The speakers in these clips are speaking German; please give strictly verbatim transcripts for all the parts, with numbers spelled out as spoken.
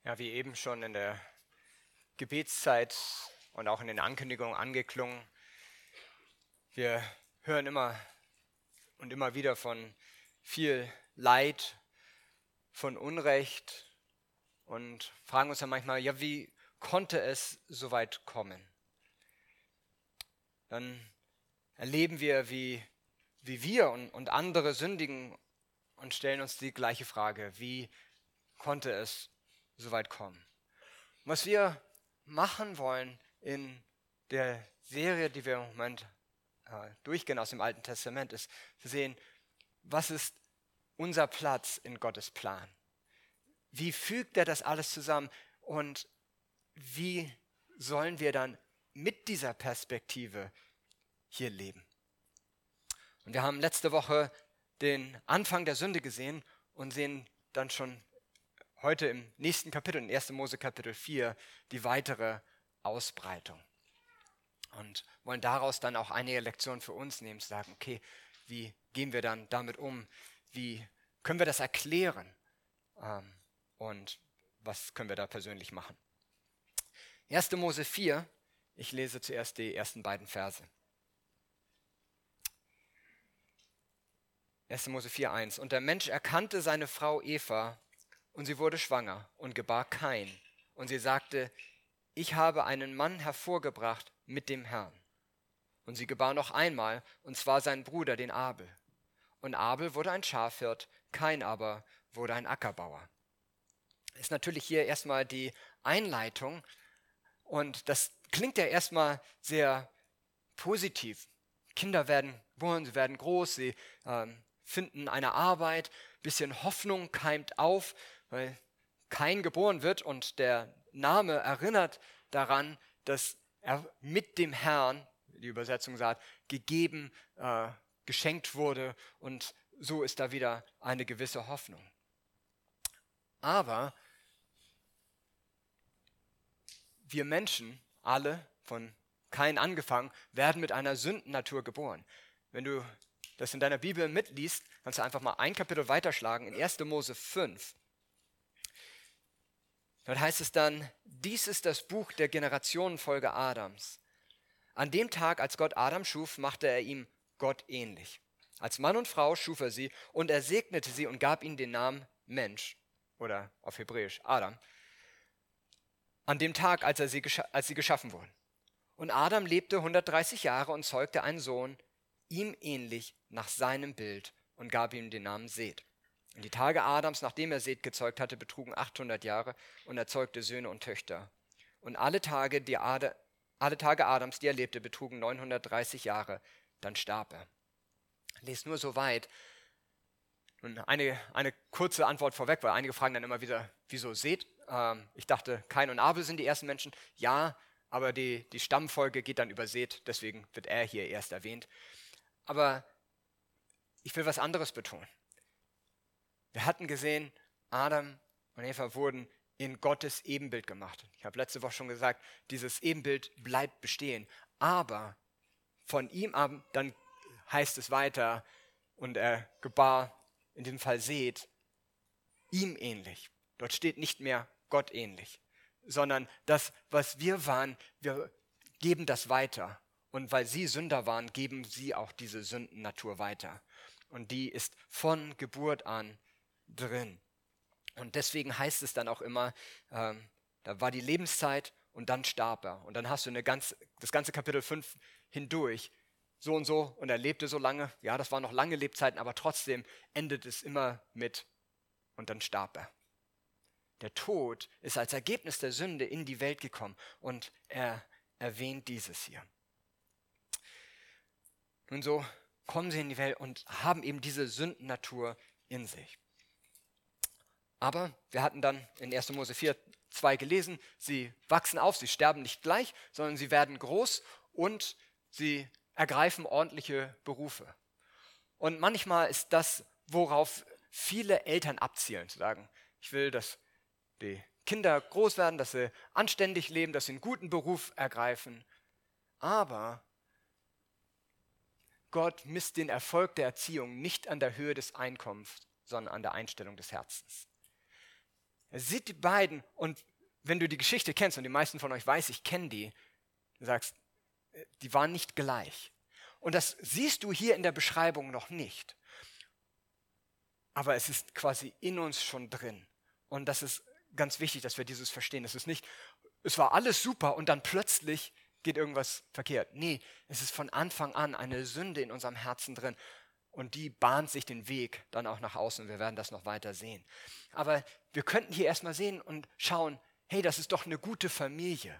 Ja, wie eben schon in der Gebetszeit und auch in den Ankündigungen angeklungen, wir hören immer und immer wieder von viel Leid, von Unrecht und fragen uns dann manchmal, ja, wie konnte es so weit kommen? Dann erleben wir, wie, wie wir und, und andere sündigen und stellen uns die gleiche Frage, wie konnte es so weit kommen? Und was wir machen wollen in der Serie, die wir im Moment äh, durchgehen aus dem Alten Testament, ist zu sehen, was ist unser Platz in Gottes Plan? Wie fügt er das alles zusammen und wie sollen wir dann mit dieser Perspektive hier leben? Und wir haben letzte Woche den Anfang der Sünde gesehen und sehen dann schon heute im nächsten Kapitel, in ersten Mose Kapitel vier, die weitere Ausbreitung. Und wollen daraus dann auch einige Lektionen für uns nehmen, zu sagen, okay, wie gehen wir dann damit um? Wie können wir das erklären? Ähm, und was können wir da persönlich machen? ersten Mose vier, ich lese zuerst die ersten beiden Verse. ersten Mose vier, eins. Und der Mensch erkannte seine Frau Eva, und sie wurde schwanger und gebar Kain. Und sie sagte, ich habe einen Mann hervorgebracht mit dem Herrn. Und sie gebar noch einmal, und zwar seinen Bruder, den Abel. Und Abel wurde ein Schafhirt, Kain aber wurde ein Ackerbauer. Ist natürlich hier erstmal die Einleitung. Und das klingt ja erstmal sehr positiv. Kinder werden geboren, sie werden groß, sie ähm, finden eine Arbeit, bisschen Hoffnung keimt auf, weil Kain geboren wird und der Name erinnert daran, dass er mit dem Herrn, die Übersetzung sagt, gegeben, äh, geschenkt wurde, und so ist da wieder eine gewisse Hoffnung. Aber wir Menschen, alle, von Kain angefangen, werden mit einer Sündennatur geboren. Wenn du das in deiner Bibel mitliest, kannst du einfach mal ein Kapitel weiterschlagen, in ersten Mose fünf. Dort heißt es dann, dies ist das Buch der Generationenfolge Adams. An dem Tag, als Gott Adam schuf, machte er ihm Gott ähnlich. Als Mann und Frau schuf er sie, und er segnete sie und gab ihnen den Namen Mensch, oder auf Hebräisch Adam, an dem Tag, als, er sie, als sie geschaffen wurden. Und Adam lebte hundertdreißig Jahre und zeugte einen Sohn, ihm ähnlich nach seinem Bild, und gab ihm den Namen Seth. Und die Tage Adams, nachdem er Seth gezeugt hatte, betrugen achthundert Jahre, und er zeugte Söhne und Töchter. Und alle Tage, die Ad, alle Tage Adams, die er lebte, betrugen neunhundertdreißig Jahre, dann starb er. Lest nur so weit. Und eine, eine kurze Antwort vorweg, weil einige fragen dann immer wieder, wieso Seth? Ähm, ich dachte, Kain und Abel sind die ersten Menschen. Ja, aber die, die Stammfolge geht dann über Seth, deswegen wird er hier erst erwähnt. Aber ich will was anderes betonen. Wir hatten gesehen, Adam und Eva wurden in Gottes Ebenbild gemacht. Ich habe letzte Woche schon gesagt, dieses Ebenbild bleibt bestehen. Aber von ihm ab, dann heißt es weiter, und er gebar, in diesem Fall Seth, ihm ähnlich. Dort steht nicht mehr Gott ähnlich, sondern das, was wir waren, wir geben das weiter. Und weil sie Sünder waren, geben sie auch diese Sündennatur weiter. Und die ist von Geburt an drin. Und deswegen heißt es dann auch immer, ähm, da war die Lebenszeit und dann starb er. Und dann hast du eine ganz, das ganze Kapitel fünf hindurch, so und so, und er lebte so lange. Ja, das waren noch lange Lebzeiten, aber trotzdem endet es immer mit, und dann starb er. Der Tod ist als Ergebnis der Sünde in die Welt gekommen, und er erwähnt dieses hier. Nun so kommen sie in die Welt und haben eben diese Sündennatur in sich. Aber wir hatten dann in ersten Mose vier, zwei gelesen, sie wachsen auf, sie sterben nicht gleich, sondern sie werden groß und sie ergreifen ordentliche Berufe. Und manchmal ist das, worauf viele Eltern abzielen, zu sagen, ich will, dass die Kinder groß werden, dass sie anständig leben, dass sie einen guten Beruf ergreifen. Aber Gott misst den Erfolg der Erziehung nicht an der Höhe des Einkommens, sondern an der Einstellung des Herzens. Er sieht die beiden und wenn du die Geschichte kennst, und die meisten von euch weiß, ich kenne die, du sagst, die waren nicht gleich. Und das siehst du hier in der Beschreibung noch nicht. Aber es ist quasi in uns schon drin. Und das ist ganz wichtig, dass wir dieses verstehen. Es ist nicht, es war alles super und dann plötzlich geht irgendwas verkehrt. Nee, es ist von Anfang an eine Sünde in unserem Herzen drin. Und die bahnt sich den Weg dann auch nach außen. Wir werden das noch weiter sehen. Aber wir könnten hier erstmal sehen und schauen, hey, das ist doch eine gute Familie.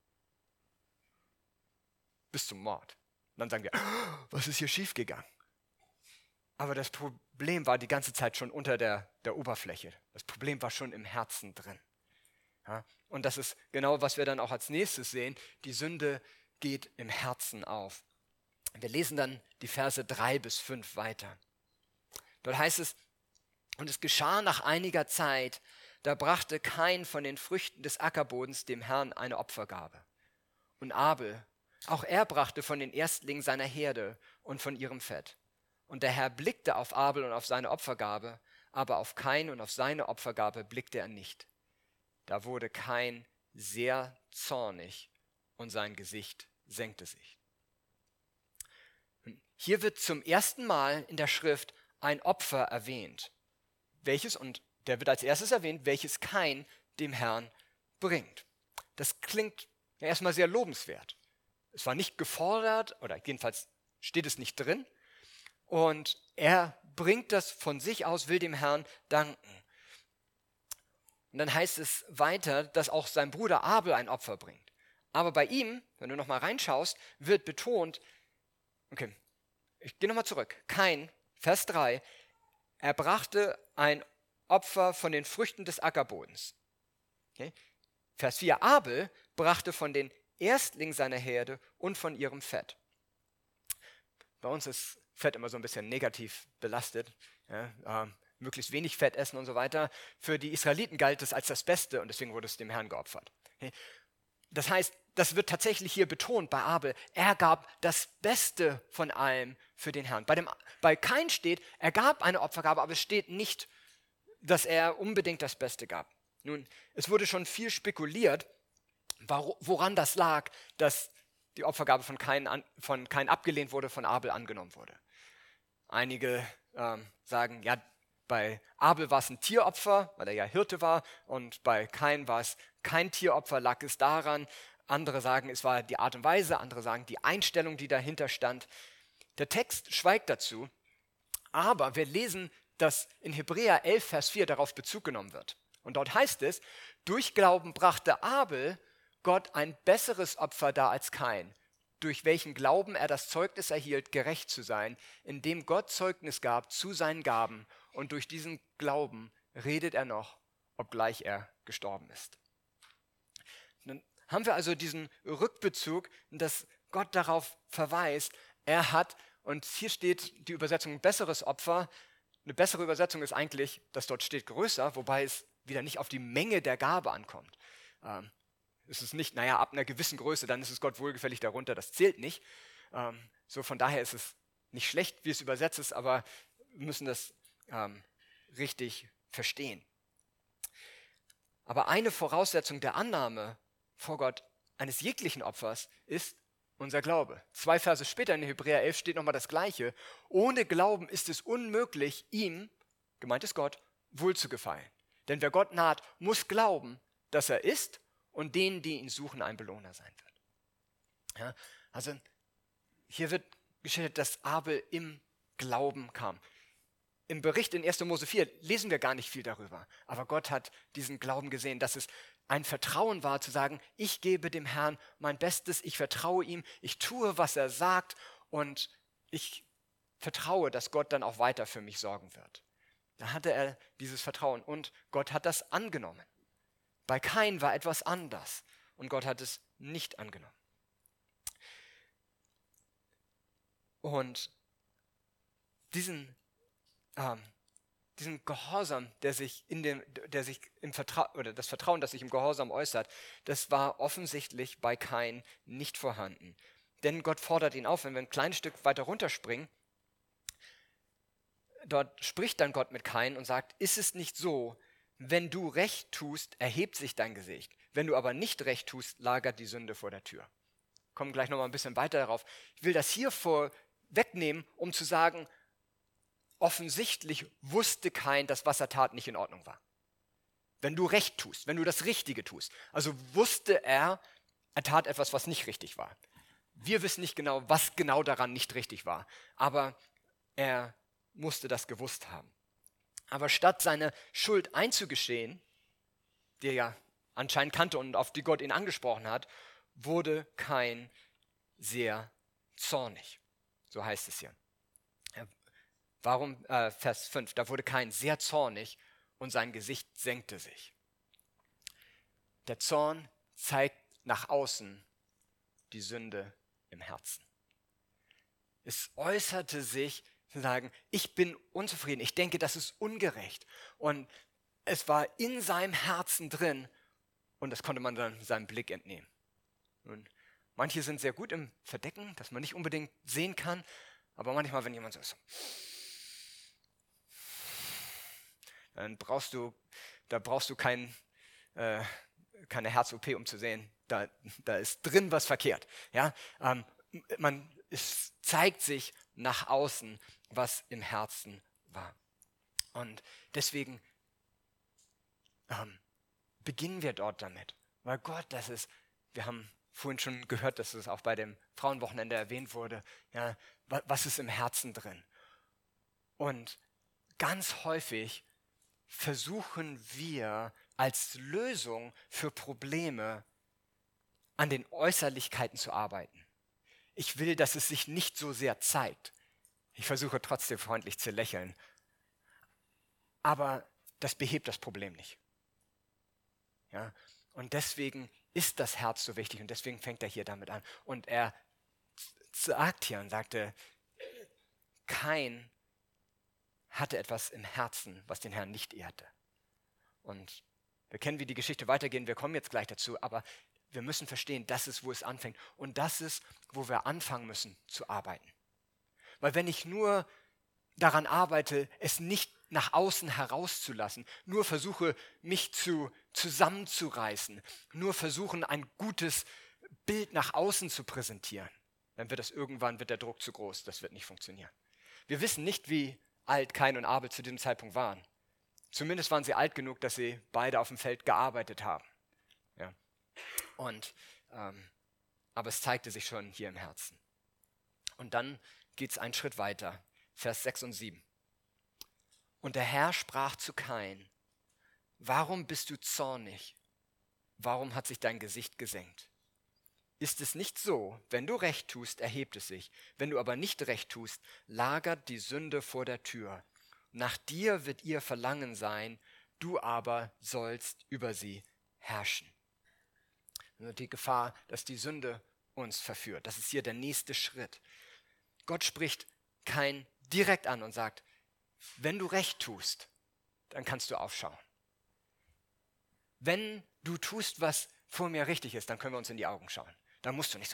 Bis zum Mord. Und dann sagen wir, was ist hier schiefgegangen? Aber das Problem war die ganze Zeit schon unter der, der Oberfläche. Das Problem war schon im Herzen drin. Ja? Und das ist genau, was wir dann auch als nächstes sehen. Die Sünde geht im Herzen auf. Wir lesen dann die Verse drei bis fünf weiter. Dort heißt es, und es geschah nach einiger Zeit, da brachte Kain von den Früchten des Ackerbodens dem Herrn eine Opfergabe. Und Abel, auch er brachte von den Erstlingen seiner Herde und von ihrem Fett. Und der Herr blickte auf Abel und auf seine Opfergabe, aber auf Kain und auf seine Opfergabe blickte er nicht. Da wurde Kain sehr zornig und sein Gesicht senkte sich. Hier wird zum ersten Mal in der Schrift ein Opfer erwähnt, welches, und der wird als erstes erwähnt, welches Kain dem Herrn bringt. Das klingt ja erstmal sehr lobenswert. Es war nicht gefordert, oder jedenfalls steht es nicht drin, und er bringt das von sich aus, will dem Herrn danken. Und dann heißt es weiter, dass auch sein Bruder Abel ein Opfer bringt. Aber bei ihm, wenn du nochmal reinschaust, wird betont, okay, ich gehe nochmal zurück, Kain, Vers drei, er brachte ein Opfer von den Früchten des Ackerbodens. Okay. Vers vier, Abel brachte von den Erstlingen seiner Herde und von ihrem Fett. Bei uns ist Fett immer so ein bisschen negativ belastet, ja, äh, möglichst wenig Fett essen und so weiter. Für die Israeliten galt es als das Beste und deswegen wurde es dem Herrn geopfert. Okay. Das heißt, das wird tatsächlich hier betont bei Abel. Er gab das Beste von allem für den Herrn. Bei, dem, bei Kain steht, er gab eine Opfergabe, aber es steht nicht, dass er unbedingt das Beste gab. Nun, es wurde schon viel spekuliert, woran das lag, dass die Opfergabe von Kain, an, von Kain abgelehnt wurde, von Abel angenommen wurde. Einige ähm, sagen, ja, bei Abel war es ein Tieropfer, weil er ja Hirte war, und bei Kain war es kein Tieropfer, lag es daran. Andere sagen, es war die Art und Weise, andere sagen, die Einstellung, die dahinter stand. Der Text schweigt dazu, aber wir lesen, dass in Hebräer elf, Vers vier darauf Bezug genommen wird. Und dort heißt es, durch Glauben brachte Abel Gott ein besseres Opfer dar als Kain, durch welchen Glauben er das Zeugnis erhielt, gerecht zu sein, indem Gott Zeugnis gab zu seinen Gaben, und durch diesen Glauben redet er noch, obgleich er gestorben ist. Dann haben wir also diesen Rückbezug, dass Gott darauf verweist, er hat, und hier steht die Übersetzung besseres Opfer. Eine bessere Übersetzung ist eigentlich, dass dort steht größer, wobei es wieder nicht auf die Menge der Gabe ankommt. Ähm, es ist nicht, naja, ab einer gewissen Größe, dann ist es Gott wohlgefällig darunter, das zählt nicht. Ähm, so von daher ist es nicht schlecht, wie es übersetzt ist, aber wir müssen das ähm, richtig verstehen. Aber eine Voraussetzung der Annahme vor Gott eines jeglichen Opfers ist unser Glaube. Zwei Verse später in Hebräer elf steht nochmal das Gleiche. Ohne Glauben ist es unmöglich, ihm, gemeint ist Gott, wohlzugefallen. Denn wer Gott naht, muss glauben, dass er ist und denen, die ihn suchen, ein Belohner sein wird. Ja, also hier wird geschildert, dass Abel im Glauben kam. Im Bericht in erster Mose vier lesen wir gar nicht viel darüber. Aber Gott hat diesen Glauben gesehen, dass es ein Vertrauen war, zu sagen, ich gebe dem Herrn mein Bestes, ich vertraue ihm, ich tue, was er sagt und ich vertraue, dass Gott dann auch weiter für mich sorgen wird. Da hatte er dieses Vertrauen und Gott hat das angenommen. Bei Kain war etwas anders und Gott hat es nicht angenommen. Und diesen, ähm, diesen Gehorsam, der sich in dem, der sich im Vertrauen oder das Vertrauen, das sich im Gehorsam äußert, das war offensichtlich bei Kain nicht vorhanden. Denn Gott fordert ihn auf, wenn wir ein kleines Stück weiter runterspringen, dort spricht dann Gott mit Kain und sagt, ist es nicht so, wenn du Recht tust, erhebt sich dein Gesicht. Wenn du aber nicht Recht tust, lagert die Sünde vor der Tür. Kommen gleich noch mal ein bisschen weiter darauf. Ich will das hier vorwegnehmen, um zu sagen, offensichtlich wusste Kain, dass was er tat nicht in Ordnung war. Wenn du Recht tust, wenn du das Richtige tust. Also wusste er, er tat etwas, was nicht richtig war. Wir wissen nicht genau, was genau daran nicht richtig war, aber er musste das gewusst haben. Aber statt seine Schuld einzugestehen, die er ja anscheinend kannte und auf die Gott ihn angesprochen hat, wurde Kain sehr zornig. So heißt es hier. Warum, äh, Vers fünf, da wurde Kain sehr zornig und sein Gesicht senkte sich. Der Zorn zeigt nach außen die Sünde im Herzen. Es äußerte sich zu sagen, ich bin unzufrieden, ich denke, das ist ungerecht. Und es war in seinem Herzen drin und das konnte man dann seinem Blick entnehmen. Und manche sind sehr gut im Verdecken, dass man nicht unbedingt sehen kann, aber manchmal, wenn jemand so ist, dann brauchst du, da brauchst du kein, äh, keine Herz-O P, um zu sehen, da, da ist drin was verkehrt. Ja? Ähm, man, es zeigt sich nach außen, was im Herzen war. Und deswegen ähm, beginnen wir dort damit. Weil Gott, das ist, wir haben vorhin schon gehört, dass es auch bei dem Frauenwochenende erwähnt wurde, ja, was ist im Herzen drin? Und ganz häufig versuchen wir als Lösung für Probleme an den Äußerlichkeiten zu arbeiten. Ich will, dass es sich nicht so sehr zeigt. Ich versuche trotzdem freundlich zu lächeln. Aber das behebt das Problem nicht. Ja? Und deswegen ist das Herz so wichtig und deswegen fängt er hier damit an. Und er sagt hier und sagte, Kain hatte etwas im Herzen, was den Herrn nicht ehrte. Und wir kennen, wie die Geschichte weitergeht, wir kommen jetzt gleich dazu, aber wir müssen verstehen, das ist, wo es anfängt. Und das ist, wo wir anfangen müssen zu arbeiten. Weil wenn ich nur daran arbeite, es nicht nach außen herauszulassen, nur versuche, mich zu, zusammenzureißen, nur versuchen, ein gutes Bild nach außen zu präsentieren, dann wird das irgendwann, wird der Druck zu groß, das wird nicht funktionieren. Wir wissen nicht, wie alt Kain und Abel zu diesem Zeitpunkt waren. Zumindest waren sie alt genug, dass sie beide auf dem Feld gearbeitet haben. Ja. Und, ähm, aber es zeigte sich schon hier im Herzen. Und dann geht es einen Schritt weiter, Vers sechs und sieben. Und der Herr sprach zu Kain, warum bist du zornig? Warum hat sich dein Gesicht gesenkt? Ist es nicht so, wenn du Recht tust, erhebt es sich. Wenn du aber nicht Recht tust, lagert die Sünde vor der Tür. Nach dir wird ihr Verlangen sein, du aber sollst über sie herrschen. Also die Gefahr, dass die Sünde uns verführt. Das ist hier der nächste Schritt. Gott spricht Kain direkt an und sagt, wenn du Recht tust, dann kannst du aufschauen. Wenn du tust, was vor mir richtig ist, dann können wir uns in die Augen schauen. Dann musst du nicht so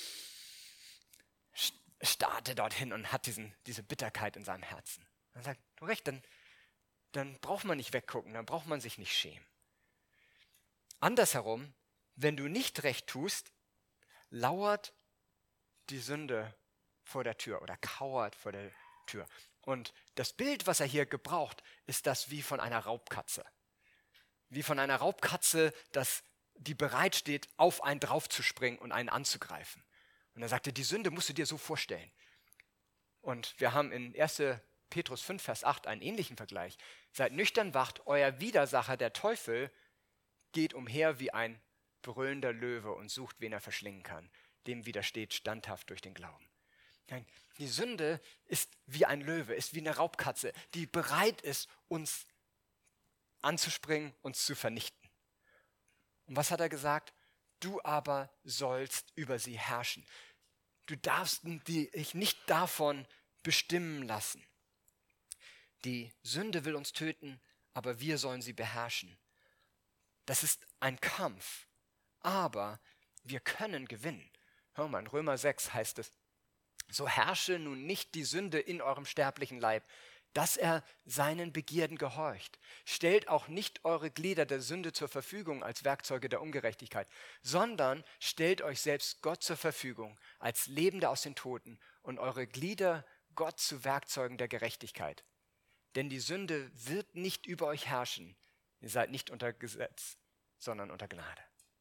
starte dorthin und hat diesen, diese Bitterkeit in seinem Herzen. Dann sagt, du recht, dann, dann braucht man nicht weggucken, dann braucht man sich nicht schämen. Andersherum, wenn du nicht Recht tust, lauert die Sünde vor der Tür oder kauert vor der Tür. Und das Bild, was er hier gebraucht, ist das wie von einer Raubkatze. Wie von einer Raubkatze, das, die bereit steht, auf einen draufzuspringen und einen anzugreifen. Und er sagte, die Sünde musst du dir so vorstellen. Und wir haben in erster Petrus fünf, Vers acht einen ähnlichen Vergleich. Seid nüchtern wacht, euer Widersacher, der Teufel, geht umher wie ein brüllender Löwe und sucht, wen er verschlingen kann. Dem widersteht standhaft durch den Glauben. Die Sünde ist wie ein Löwe, ist wie eine Raubkatze, die bereit ist, uns anzuspringen, uns zu vernichten. Und was hat er gesagt? Du aber sollst über sie herrschen. Du darfst dich nicht davon bestimmen lassen. Die Sünde will uns töten, aber wir sollen sie beherrschen. Das ist ein Kampf, aber wir können gewinnen. Hör mal, in Römer sechs heißt es, so herrsche nun nicht die Sünde in eurem sterblichen Leib, dass er seinen Begierden gehorcht. Stellt auch nicht eure Glieder der Sünde zur Verfügung als Werkzeuge der Ungerechtigkeit, sondern stellt euch selbst Gott zur Verfügung als Lebende aus den Toten und eure Glieder Gott zu Werkzeugen der Gerechtigkeit. Denn die Sünde wird nicht über euch herrschen. Ihr seid nicht unter Gesetz, sondern unter Gnade.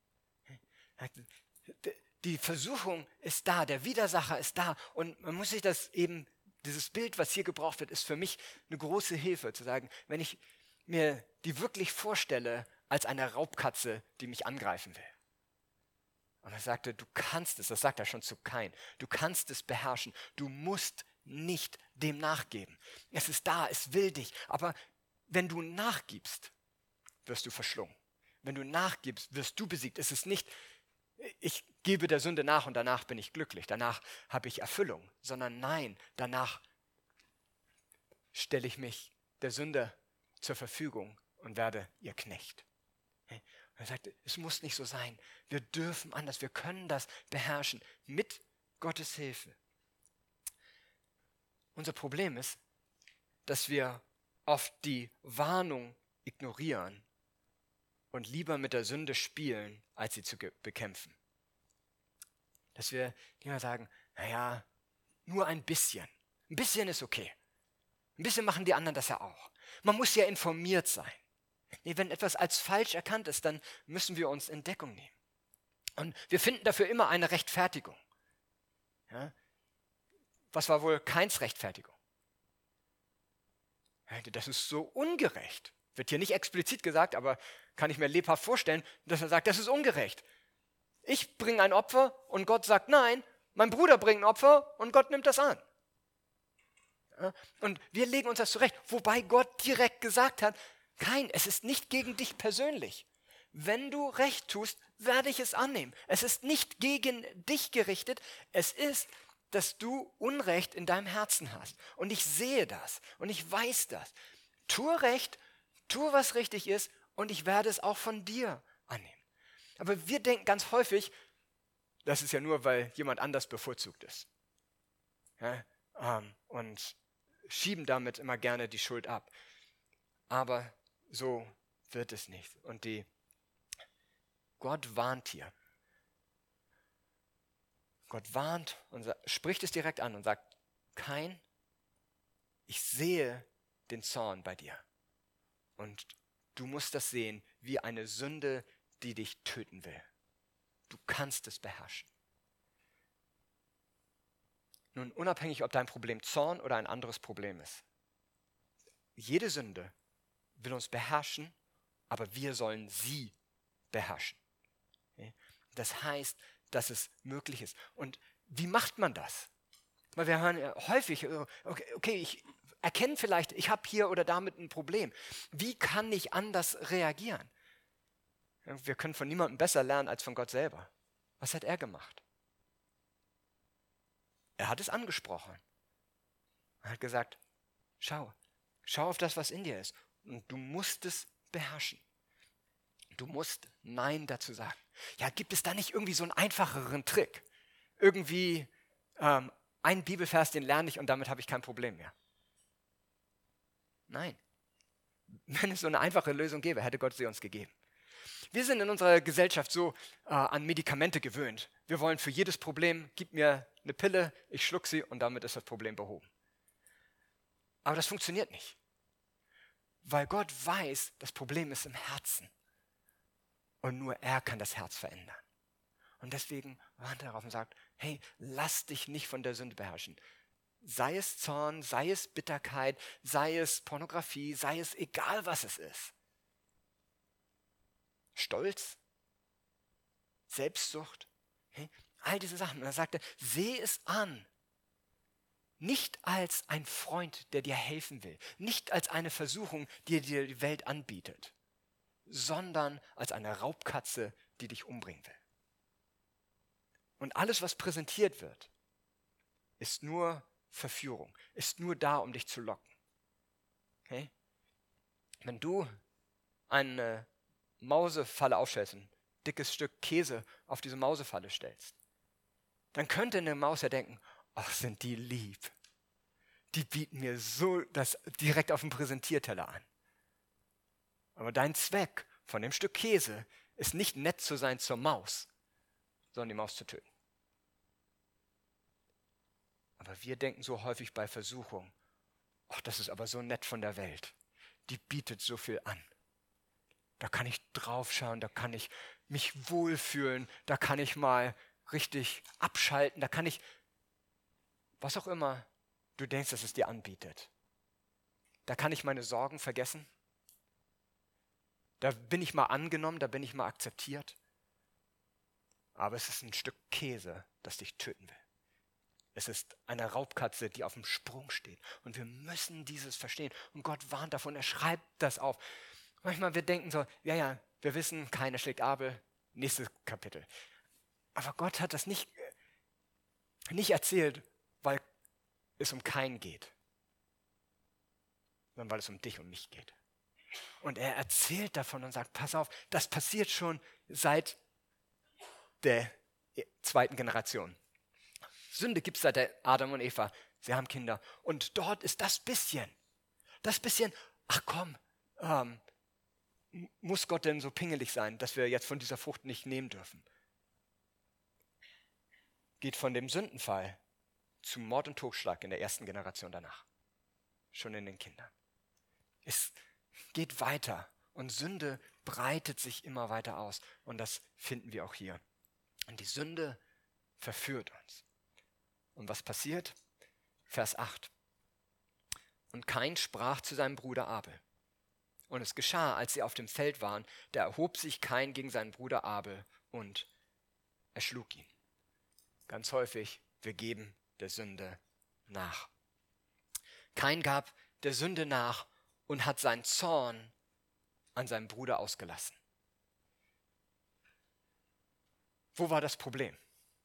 Die Versuchung ist da, der Widersacher ist da und man muss sich das eben, dieses Bild, was hier gebraucht wird, ist für mich eine große Hilfe, zu sagen, wenn ich mir die wirklich vorstelle als eine Raubkatze, die mich angreifen will. Und er sagte, du kannst es, das sagt er schon zu Kain, du kannst es beherrschen, du musst nicht dem nachgeben. Es ist da, es will dich, aber wenn du nachgibst, wirst du verschlungen. Wenn du nachgibst, wirst du besiegt. Es ist nicht, ich gebe der Sünde nach und danach bin ich glücklich, danach habe ich Erfüllung, sondern nein, danach stelle ich mich der Sünde zur Verfügung und werde ihr Knecht. Und er sagt, es muss nicht so sein, wir dürfen anders, wir können das beherrschen mit Gottes Hilfe. Unser Problem ist, dass wir oft die Warnung ignorieren und lieber mit der Sünde spielen, als sie zu bekämpfen. Dass wir immer sagen, naja, nur ein bisschen. Ein bisschen ist okay. Ein bisschen machen die anderen das ja auch. Man muss ja informiert sein. Nee, wenn etwas als falsch erkannt ist, dann müssen wir uns in Deckung nehmen. Und wir finden dafür immer eine Rechtfertigung. Ja? Was war wohl Kains Rechtfertigung? Das ist so ungerecht. Wird hier nicht explizit gesagt, aber kann ich mir lebhaft vorstellen, dass er sagt, das ist ungerecht. Ich bringe ein Opfer und Gott sagt nein, mein Bruder bringt ein Opfer und Gott nimmt das an. Ja, und wir legen uns das zurecht, wobei Gott direkt gesagt hat, Kain, es ist nicht gegen dich persönlich. Wenn du Recht tust, werde ich es annehmen. Es ist nicht gegen dich gerichtet, es ist, dass du Unrecht in deinem Herzen hast. Und ich sehe das und ich weiß das. Tue Recht, tue, was richtig ist und ich werde es auch von dir annehmen. Aber wir denken ganz häufig, das ist ja nur, weil jemand anders bevorzugt ist. Ja, ähm, und schieben damit immer gerne die Schuld ab. Aber so wird es nicht. Und die Gott warnt hier. Gott warnt und spricht es direkt an und sagt, Kain, ich sehe den Zorn bei dir. Und du musst das sehen wie eine Sünde, die dich töten will. Du kannst es beherrschen. Nun, unabhängig, ob dein Problem Zorn oder ein anderes Problem ist. Jede Sünde will uns beherrschen, aber wir sollen sie beherrschen. Das heißt, dass es möglich ist. Und wie macht man das? Weil wir hören ja häufig, okay, okay ich erkenne vielleicht, ich habe hier oder damit ein Problem. Wie kann ich anders reagieren? Wir können von niemandem besser lernen als von Gott selber. Was hat er gemacht? Er hat es angesprochen. Er hat gesagt, schau, schau auf das, was in dir ist. Und du musst es beherrschen. Du musst Nein dazu sagen. Ja, gibt es da nicht irgendwie so einen einfacheren Trick? Irgendwie ähm, ein Bibelvers, den lerne ich und damit habe ich kein Problem mehr. Nein. Wenn es so eine einfache Lösung gäbe, hätte Gott sie uns gegeben. Wir sind in unserer Gesellschaft so äh, an Medikamente gewöhnt. Wir wollen für jedes Problem, gib mir eine Pille, ich schluck sie und damit ist das Problem behoben. Aber das funktioniert nicht. Weil Gott weiß, das Problem ist im Herzen. Und nur er kann das Herz verändern. Und deswegen warnt er darauf und sagt, hey, lass dich nicht von der Sünde beherrschen. Sei es Zorn, sei es Bitterkeit, sei es Pornografie, sei es egal, was es ist. Stolz, Selbstsucht, hey, all diese Sachen. Und er sagte, sehe es an. Nicht als ein Freund, der dir helfen will. Nicht als eine Versuchung, die dir die Welt anbietet. Sondern als eine Raubkatze, die dich umbringen will. Und alles, was präsentiert wird, ist nur Verführung, ist nur da, um dich zu locken. Okay? Wenn du eine Mausefalle aufstellst, ein dickes Stück Käse auf diese Mausefalle stellst, dann könnte eine Maus ja denken, ach, sind die lieb. die bieten mir so das direkt auf dem Präsentierteller an. Aber dein Zweck von dem Stück Käse ist nicht nett zu sein zur Maus, sondern die Maus zu töten. Aber wir denken so häufig bei Versuchung, ach, das ist aber so nett von der Welt. Die bietet so viel an. Da kann ich draufschauen, da kann ich mich wohlfühlen, da kann ich mal richtig abschalten, da kann ich, was auch immer du denkst, dass es dir anbietet. Da kann ich meine Sorgen vergessen. Da bin ich mal angenommen, da bin ich mal akzeptiert. Aber es ist ein Stück Käse, das dich töten will. Es ist eine Raubkatze, die auf dem Sprung steht. Und wir müssen dieses verstehen. Und Gott warnt davon, er schreibt das auf. Manchmal wir denken so, ja, ja, wir wissen, keiner schlägt Abel, nächstes Kapitel. Aber Gott hat das nicht, nicht erzählt, weil es um Kain geht, sondern weil es um dich und mich geht. Und er erzählt davon und sagt, pass auf, das passiert schon seit der zweiten Generation. Sünde gibt es seit der Adam und Eva. Sie haben Kinder. Und dort ist das bisschen, das bisschen, ach komm, ähm, muss Gott denn so pingelig sein, dass wir jetzt von dieser Frucht nicht nehmen dürfen? Geht von dem Sündenfall zu Mord und Totschlag in der ersten Generation danach. Schon in den Kindern. Es geht weiter und Sünde breitet sich immer weiter aus. Und das finden wir auch hier. Und die Sünde verführt uns. Und was passiert? Vers acht. Und Kain sprach zu seinem Bruder Abel. Und es geschah, als sie auf dem Feld waren, da erhob sich Kain gegen seinen Bruder Abel und erschlug ihn. Ganz häufig, wir geben der Sünde nach. Kain gab der Sünde nach und hat seinen Zorn an seinem Bruder ausgelassen. Wo war das Problem?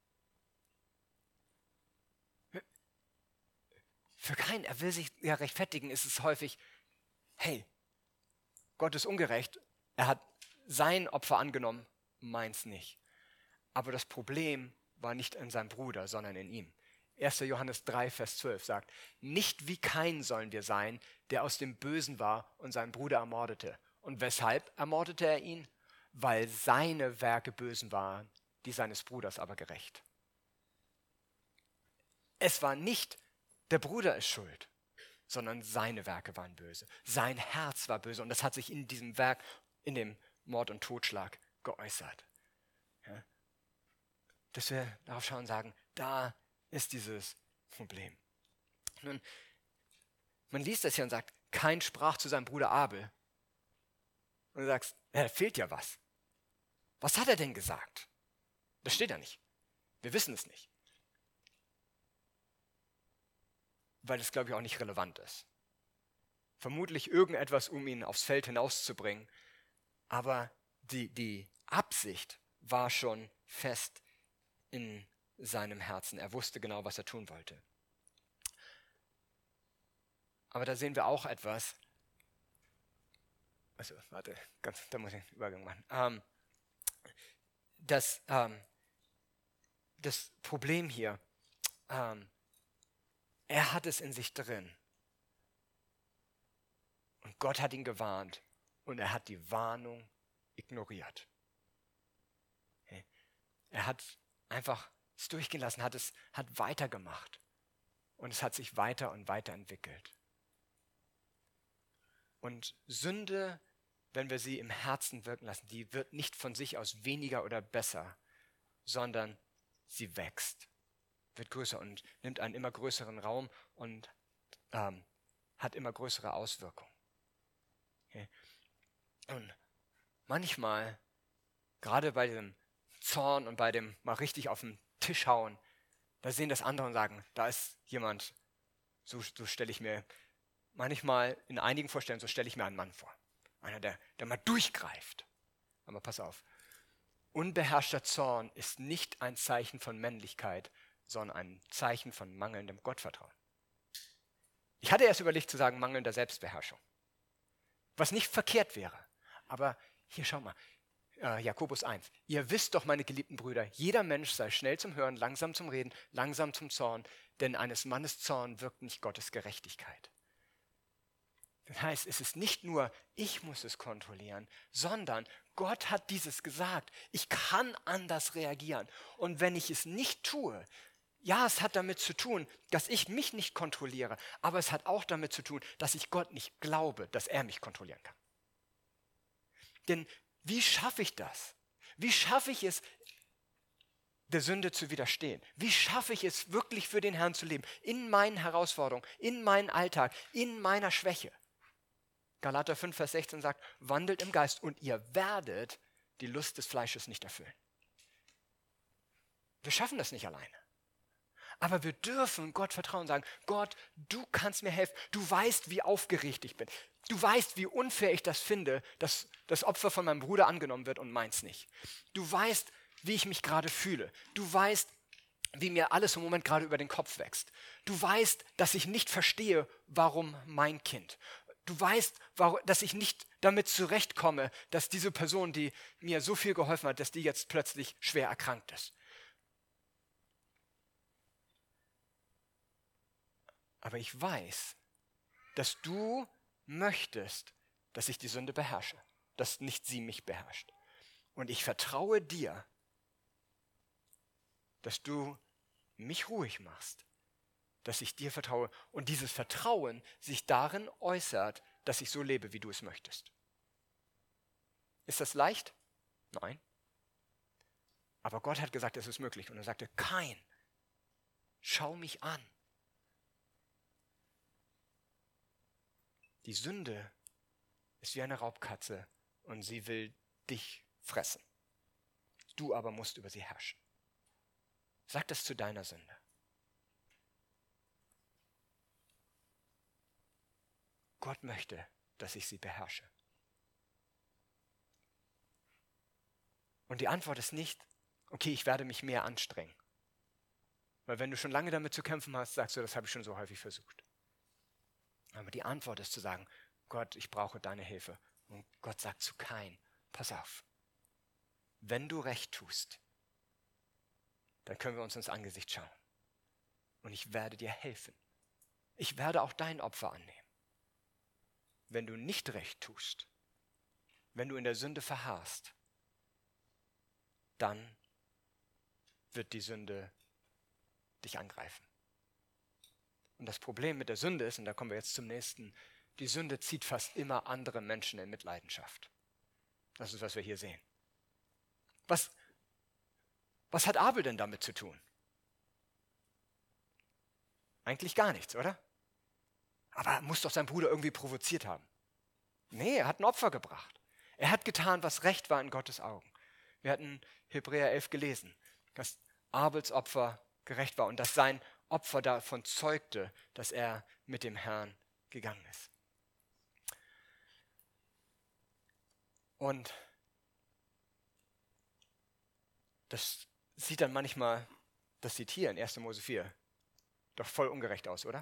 Für Kain, er will sich ja rechtfertigen, ist es häufig, hey, Gott ist ungerecht, er hat sein Opfer angenommen, meins nicht. Aber das Problem war nicht in seinem Bruder, sondern in ihm. erster Johannes drei, Vers zwölf sagt, nicht wie Kain sollen wir sein, der aus dem Bösen war und seinen Bruder ermordete. Und weshalb ermordete er ihn? Weil seine Werke bösen waren, die seines Bruders aber gerecht. Es war nicht, der Bruder ist schuld, sondern seine Werke waren böse. Sein Herz war böse und das hat sich in diesem Werk, in dem Mord und Totschlag geäußert. Ja? Dass wir darauf schauen und sagen, da ist dieses Problem. Nun, man liest das hier und sagt, Kain sprach zu seinem Bruder Abel. Und du sagst, ja, da fehlt ja was. Was hat er denn gesagt? Das steht da nicht. Wir wissen es nicht. Weil es, glaube ich, auch nicht relevant ist. Vermutlich irgendetwas, um ihn aufs Feld hinauszubringen. Aber die, die Absicht war schon fest in seinem Herzen. Er wusste genau, was er tun wollte. Aber da sehen wir auch etwas. Also, warte, ganz, da muss ich einen Übergang machen. Ähm, das, ähm, das Problem hier, ähm, er hat es in sich drin. Und Gott hat ihn gewarnt. Und er hat die Warnung ignoriert. Okay. Er hat einfach es durchgehen lassen, hat es hat weitergemacht. Und es hat sich weiter und weiter entwickelt. Und Sünde, wenn wir sie im Herzen wirken lassen, die wird nicht von sich aus weniger oder besser, sondern sie wächst, wird größer und nimmt einen immer größeren Raum und ähm, hat immer größere Auswirkungen. Okay. Und manchmal, gerade bei dem Zorn und bei dem mal richtig auf den Tisch hauen, da sehen das andere und sagen, da ist jemand, so, so stelle ich mir, manchmal in einigen Vorstellungen, so stelle ich mir einen Mann vor. Einer, der, der mal durchgreift. Aber pass auf, unbeherrschter Zorn ist nicht ein Zeichen von Männlichkeit, sondern ein Zeichen von mangelndem Gottvertrauen. Ich hatte erst überlegt zu sagen, mangelnder Selbstbeherrschung. Was nicht verkehrt wäre. Aber hier schau mal, äh, Jakobus eins. Ihr wisst doch, meine geliebten Brüder, jeder Mensch sei schnell zum Hören, langsam zum Reden, langsam zum Zorn, denn eines Mannes Zorn wirkt nicht Gottes Gerechtigkeit. Das heißt, es ist nicht nur, ich muss es kontrollieren, sondern Gott hat dieses gesagt. Ich kann anders reagieren. Und wenn ich es nicht tue, ja, es hat damit zu tun, dass ich mich nicht kontrolliere, aber es hat auch damit zu tun, dass ich Gott nicht glaube, dass er mich kontrollieren kann. Denn wie schaffe ich das? Wie schaffe ich es, der Sünde zu widerstehen? Wie schaffe ich es, wirklich für den Herrn zu leben? In meinen Herausforderungen, in meinem Alltag, in meiner Schwäche. Galater fünf, Vers sechzehn sagt, wandelt im Geist und ihr werdet die Lust des Fleisches nicht erfüllen. Wir schaffen das nicht alleine. Aber wir dürfen Gott vertrauen und sagen, Gott, du kannst mir helfen. Du weißt, wie aufgeregt ich bin. Du weißt, wie unfair ich das finde, dass das Opfer von meinem Bruder angenommen wird und meins nicht. Du weißt, wie ich mich gerade fühle. Du weißt, wie mir alles im Moment gerade über den Kopf wächst. Du weißt, dass ich nicht verstehe, warum mein Kind. Du weißt, dass ich nicht damit zurechtkomme, dass diese Person, die mir so viel geholfen hat, dass die jetzt plötzlich schwer erkrankt ist. Aber ich weiß, dass du möchtest, dass ich die Sünde beherrsche, dass nicht sie mich beherrscht. Und ich vertraue dir, dass du mich ruhig machst, dass ich dir vertraue und dieses Vertrauen sich darin äußert, dass ich so lebe, wie du es möchtest. Ist das leicht? Nein. Aber Gott hat gesagt, es ist möglich. Und er sagte, Kain, schau mich an. Die Sünde ist wie eine Raubkatze und sie will dich fressen. Du aber musst über sie herrschen. Sag das zu deiner Sünde. Gott möchte, dass ich sie beherrsche. Und die Antwort ist nicht, okay, ich werde mich mehr anstrengen. Weil wenn du schon lange damit zu kämpfen hast, sagst du, das habe ich schon so häufig versucht. Aber die Antwort ist zu sagen, Gott, ich brauche deine Hilfe. Und Gott sagt zu Kain, pass auf, wenn du recht tust, dann können wir uns ins Angesicht schauen. Und ich werde dir helfen. Ich werde auch dein Opfer annehmen. Wenn du nicht recht tust, wenn du in der Sünde verharrst, dann wird die Sünde dich angreifen. Und das Problem mit der Sünde ist, und da kommen wir jetzt zum nächsten, die Sünde zieht fast immer andere Menschen in Mitleidenschaft. Das ist, was wir hier sehen. Was, was hat Abel denn damit zu tun? Eigentlich gar nichts, oder? Aber er muss doch seinen Bruder irgendwie provoziert haben. Nee, er hat ein Opfer gebracht. Er hat getan, was recht war in Gottes Augen. Wir hatten Hebräer elf gelesen, dass Abels Opfer gerecht war und dass sein Opfer davon zeugte, dass er mit dem Herrn gegangen ist. Und das sieht dann manchmal, das sieht hier in erster Mose vier doch voll ungerecht aus, oder?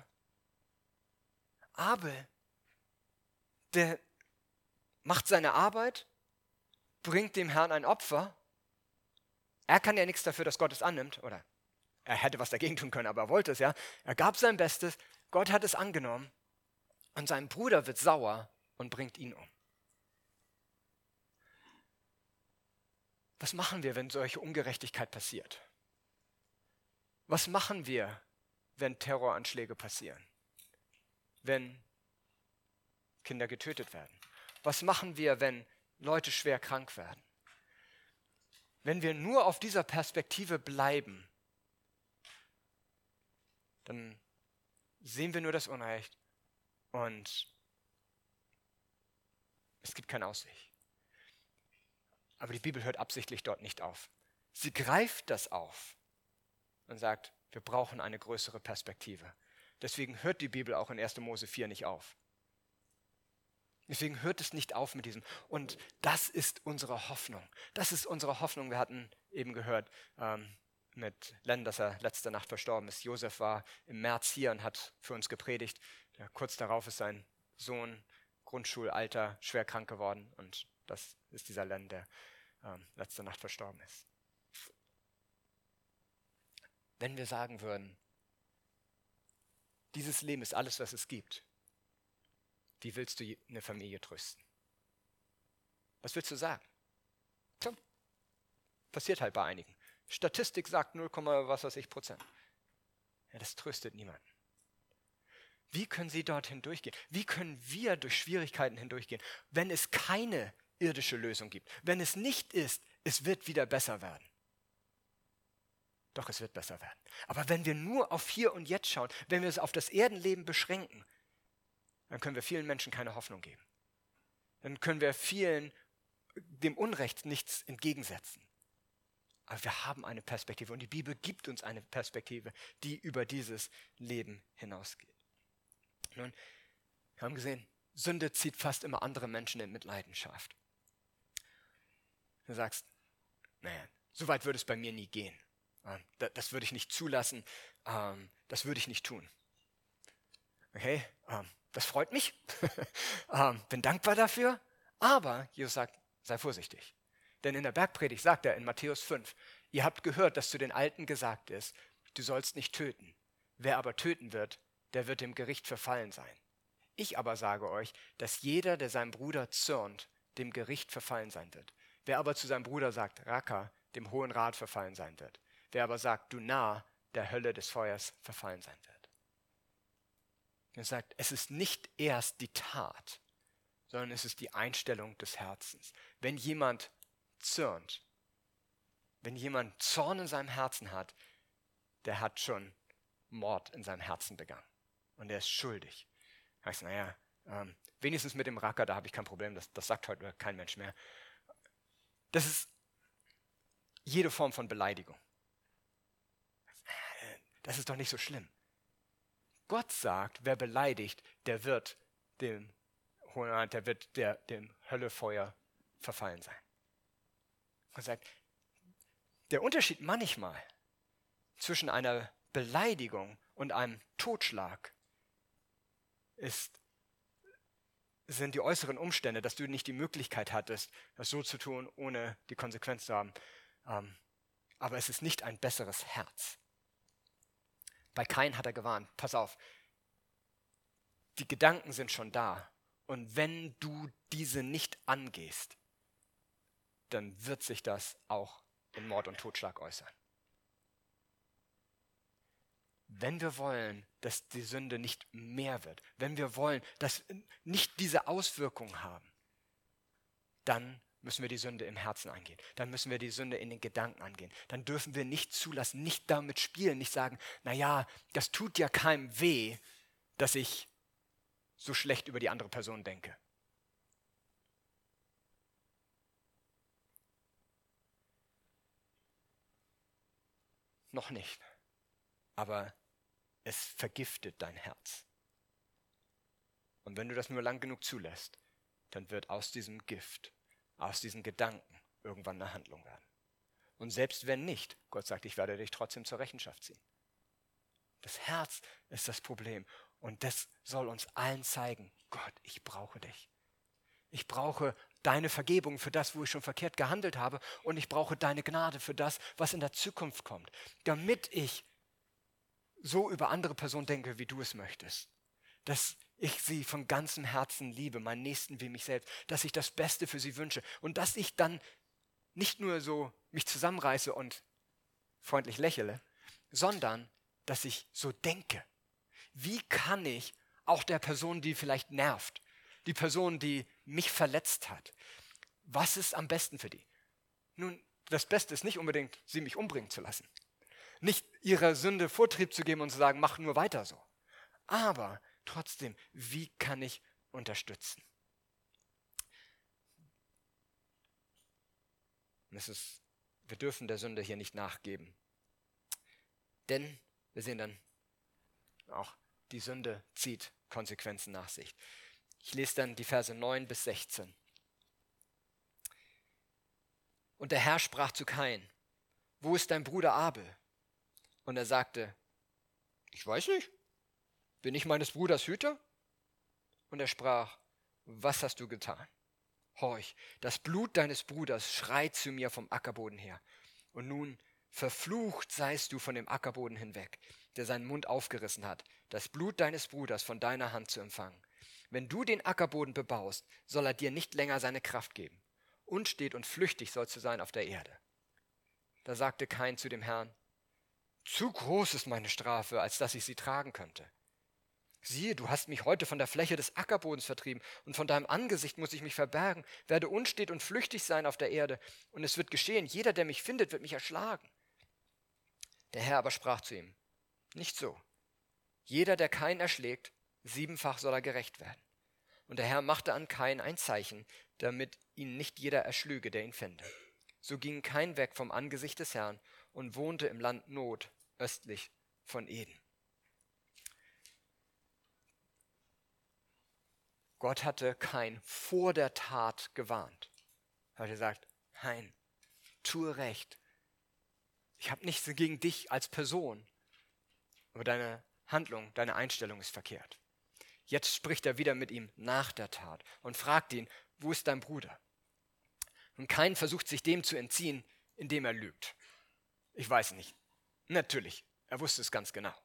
Abel, der macht seine Arbeit, bringt dem Herrn ein Opfer. Er kann ja nichts dafür, dass Gott es annimmt, oder er hätte was dagegen tun können, aber er wollte es ja. Er gab sein Bestes, Gott hat es angenommen und sein Bruder wird sauer und bringt ihn um. Was machen wir, wenn solche Ungerechtigkeit passiert? Was machen wir, wenn Terroranschläge passieren? Wenn Kinder getötet werden? Was machen wir, wenn Leute schwer krank werden? Wenn wir nur auf dieser Perspektive bleiben, dann sehen wir nur das Unrecht und es gibt keinen Ausweg. Aber die Bibel hört absichtlich dort nicht auf. Sie greift das auf und sagt, wir brauchen eine größere Perspektive. Deswegen hört die Bibel auch in erster Mose vier nicht auf. Deswegen hört es nicht auf mit diesem. Und das ist unsere Hoffnung. Das ist unsere Hoffnung. Wir hatten eben gehört ähm, mit Len, dass er letzte Nacht verstorben ist. Josef war im März hier und hat für uns gepredigt. Ja, kurz darauf ist sein Sohn, Grundschulalter, schwer krank geworden. Und das ist dieser Len, der ähm, letzte Nacht verstorben ist. Wenn wir sagen würden, dieses Leben ist alles, was es gibt. Wie willst du eine Familie trösten? Was willst du sagen? Tja, passiert halt bei einigen. Statistik sagt null, was weiß ich Prozent. Ja, das tröstet niemanden. Wie können sie dort hindurchgehen? Wie können wir durch Schwierigkeiten hindurchgehen, wenn es keine irdische Lösung gibt? Wenn es nicht ist, es wird wieder besser werden. Doch, es wird besser werden. Aber wenn wir nur auf hier und jetzt schauen, wenn wir es auf das Erdenleben beschränken, dann können wir vielen Menschen keine Hoffnung geben. Dann können wir vielen dem Unrecht nichts entgegensetzen. Aber wir haben eine Perspektive und die Bibel gibt uns eine Perspektive, die über dieses Leben hinausgeht. Nun, wir haben gesehen, Sünde zieht fast immer andere Menschen in Mitleidenschaft. Du sagst, naja, so weit würde es bei mir nie gehen. Das würde ich nicht zulassen, das würde ich nicht tun. Okay, das freut mich, bin dankbar dafür, aber Jesus sagt, sei vorsichtig. Denn in der Bergpredigt sagt er in Matthäus fünf, ihr habt gehört, dass zu den Alten gesagt ist, du sollst nicht töten. Wer aber töten wird, der wird dem Gericht verfallen sein. Ich aber sage euch, dass jeder, der seinem Bruder zürnt, dem Gericht verfallen sein wird. Wer aber zu seinem Bruder sagt, Raka, dem Hohen Rat verfallen sein wird. Wer aber sagt, du Narr, der Hölle des Feuers verfallen sein wird. Er sagt, es ist nicht erst die Tat, sondern es ist die Einstellung des Herzens. Wenn jemand zürnt, wenn jemand Zorn in seinem Herzen hat, der hat schon Mord in seinem Herzen begangen. Und er ist schuldig. Heißt, naja, ähm, wenigstens mit dem Racker, da habe ich kein Problem, das, das sagt heute kein Mensch mehr. Das ist jede Form von Beleidigung. Das ist doch nicht so schlimm. Gott sagt, wer beleidigt, der wird dem, der wird der, dem Höllefeuer verfallen sein. Er sagt, der Unterschied manchmal zwischen einer Beleidigung und einem Totschlag ist, sind die äußeren Umstände, dass du nicht die Möglichkeit hattest, das so zu tun, ohne die Konsequenz zu haben. Ähm, aber es ist nicht ein besseres Herz. Bei Kain hat er gewarnt, pass auf, die Gedanken sind schon da. Und wenn du diese nicht angehst, dann wird sich das auch in Mord und Totschlag äußern. Wenn wir wollen, dass die Sünde nicht mehr wird, wenn wir wollen, dass nicht diese Auswirkungen haben, dann müssen wir die Sünde im Herzen angehen. Dann müssen wir die Sünde in den Gedanken angehen. Dann dürfen wir nicht zulassen, nicht damit spielen, nicht sagen, naja, das tut ja keinem weh, dass ich so schlecht über die andere Person denke. Noch nicht. Aber es vergiftet dein Herz. Und wenn du das nur lang genug zulässt, dann wird aus diesem Gift, aus diesen Gedanken irgendwann eine Handlung werden. Und selbst wenn nicht, Gott sagt, ich werde dich trotzdem zur Rechenschaft ziehen. Das Herz ist das Problem. Und das soll uns allen zeigen, Gott, ich brauche dich. Ich brauche deine Vergebung für das, wo ich schon verkehrt gehandelt habe. Und ich brauche deine Gnade für das, was in der Zukunft kommt. Damit ich so über andere Personen denke, wie du es möchtest. Dass ich sie von ganzem Herzen liebe, meinen Nächsten wie mich selbst. Dass ich das Beste für sie wünsche. Und dass ich dann nicht nur so mich zusammenreiße und freundlich lächle, sondern dass ich so denke. Wie kann ich auch der Person, die vielleicht nervt, die Person, die mich verletzt hat, was ist am besten für die? Nun, das Beste ist nicht unbedingt, sie mich umbringen zu lassen. Nicht ihrer Sünde Vortrieb zu geben und zu sagen, mach nur weiter so. Aber trotzdem, wie kann ich unterstützen? Und es ist, wir dürfen der Sünde hier nicht nachgeben. Denn wir sehen dann auch, die Sünde zieht Konsequenzen nach sich. Ich lese dann die Verse neun bis sechzehn. Und der Herr sprach zu Kain, wo ist dein Bruder Abel? Und er sagte, ich weiß nicht, bin ich meines Bruders Hüter? Und er sprach, was hast du getan? Horch, das Blut deines Bruders schreit zu mir vom Ackerboden her. Und nun verflucht seist du von dem Ackerboden hinweg, der seinen Mund aufgerissen hat, das Blut deines Bruders von deiner Hand zu empfangen. Wenn du den Ackerboden bebaust, soll er dir nicht länger seine Kraft geben. Unstet und flüchtig sollst du sein auf der Erde. Da sagte Kain zu dem Herrn: Zu groß ist meine Strafe, als dass ich sie tragen könnte. Siehe, du hast mich heute von der Fläche des Ackerbodens vertrieben, und von deinem Angesicht muss ich mich verbergen, werde unstet und flüchtig sein auf der Erde, und es wird geschehen, jeder, der mich findet, wird mich erschlagen. Der Herr aber sprach zu ihm: Nicht so. Jeder, der Kain erschlägt, siebenfach soll er gerecht werden. Und der Herr machte an Kain ein Zeichen, damit ihn nicht jeder erschlüge, der ihn fände. So ging Kain weg vom Angesicht des Herrn und wohnte im Land Not, östlich von Eden. Gott hatte Kain vor der Tat gewarnt. Er hat gesagt: Kain, tue recht. Ich habe nichts gegen dich als Person, aber deine Handlung, deine Einstellung ist verkehrt. Jetzt spricht er wieder mit ihm nach der Tat und fragt ihn: Wo ist dein Bruder? Und Kain versucht sich dem zu entziehen, indem er lügt. Ich weiß nicht. Natürlich, er wusste es ganz genau.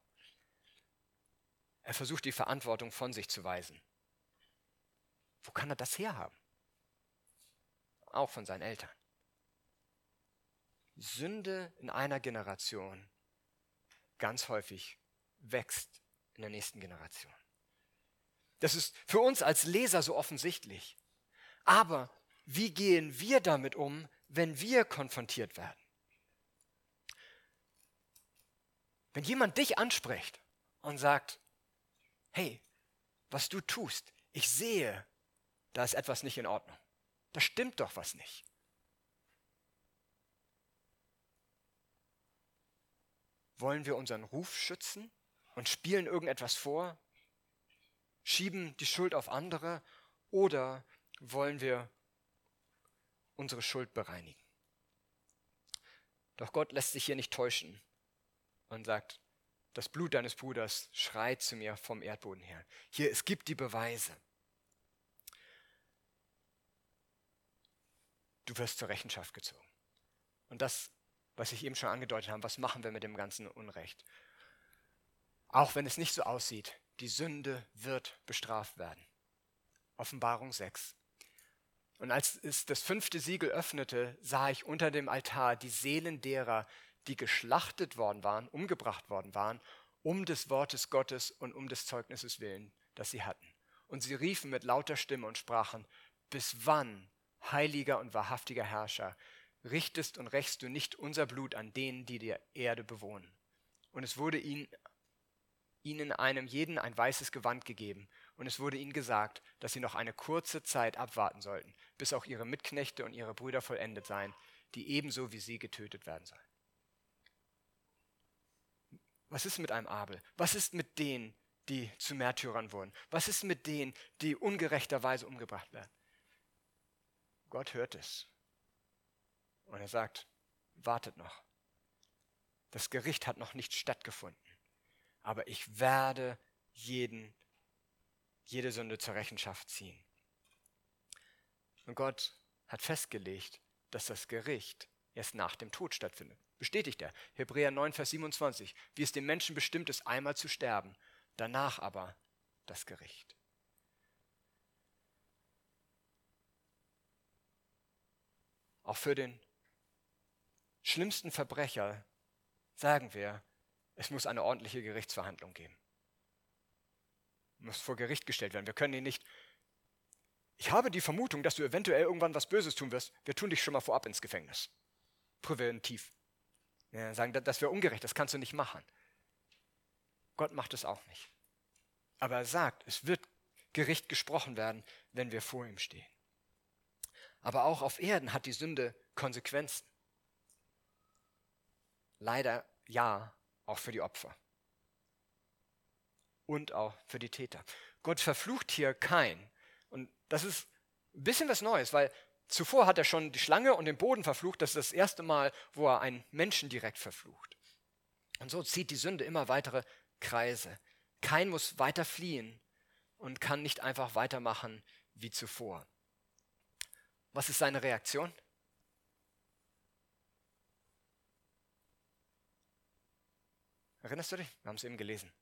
Er versucht, die Verantwortung von sich zu weisen. Wo kann er das herhaben? Auch von seinen Eltern. Sünde in einer Generation ganz häufig wächst in der nächsten Generation. Das ist für uns als Leser so offensichtlich. Aber wie gehen wir damit um, wenn wir konfrontiert werden? Wenn jemand dich anspricht und sagt: Hey, was du tust, ich sehe, da ist etwas nicht in Ordnung. Da stimmt doch was nicht. Wollen wir unseren Ruf schützen und spielen irgendetwas vor, schieben die Schuld auf andere, oder wollen wir unsere Schuld bereinigen? Doch Gott lässt sich hier nicht täuschen und sagt: Das Blut deines Bruders schreit zu mir vom Erdboden her. Hier, es gibt die Beweise. Du wirst zur Rechenschaft gezogen. Und das, was ich eben schon angedeutet habe, was machen wir mit dem ganzen Unrecht? Auch wenn es nicht so aussieht, die Sünde wird bestraft werden. Offenbarung sechs. Und als es das fünfte Siegel öffnete, sah ich unter dem Altar die Seelen derer, die geschlachtet worden waren, umgebracht worden waren, um des Wortes Gottes und um des Zeugnisses willen, das sie hatten. Und sie riefen mit lauter Stimme und sprachen: Bis wann, heiliger und wahrhaftiger Herrscher, richtest und rächst du nicht unser Blut an denen, die die Erde bewohnen? Und es wurde ihnen, ihnen einem jeden ein weißes Gewand gegeben, und es wurde ihnen gesagt, dass sie noch eine kurze Zeit abwarten sollten, bis auch ihre Mitknechte und ihre Brüder vollendet seien, die ebenso wie sie getötet werden sollen. Was ist mit einem Abel? Was ist mit denen, die zu Märtyrern wurden? Was ist mit denen, die ungerechterweise umgebracht werden? Gott hört es. Und er sagt: Wartet noch. Das Gericht hat noch nicht stattgefunden. Aber ich werde jeden, jede Sünde zur Rechenschaft ziehen. Und Gott hat festgelegt, dass das Gericht erst nach dem Tod stattfindet. Bestätigt er. Hebräer neun, Vers siebenundzwanzig. Wie es dem Menschen bestimmt ist, einmal zu sterben, danach aber das Gericht. Auch für den schlimmsten Verbrecher sagen wir, es muss eine ordentliche Gerichtsverhandlung geben. Er muss vor Gericht gestellt werden. Wir können ihn nicht: Ich habe die Vermutung, dass du eventuell irgendwann was Böses tun wirst. Wir tun dich schon mal vorab ins Gefängnis. Präventiv. Ja, sagen, das wäre ungerecht, das kannst du nicht machen. Gott macht es auch nicht. Aber er sagt, es wird Gericht gesprochen werden, wenn wir vor ihm stehen. Aber auch auf Erden hat die Sünde Konsequenzen. Leider ja, auch für die Opfer. Und auch für die Täter. Gott verflucht hier Kain. Und das ist ein bisschen was Neues, weil zuvor hat er schon die Schlange und den Boden verflucht. Das ist das erste Mal, wo er einen Menschen direkt verflucht. Und so zieht die Sünde immer weitere Kreise. Kain muss weiter fliehen und kann nicht einfach weitermachen wie zuvor. Was ist seine Reaktion? Erinnerst du dich? Wir haben es eben gelesen.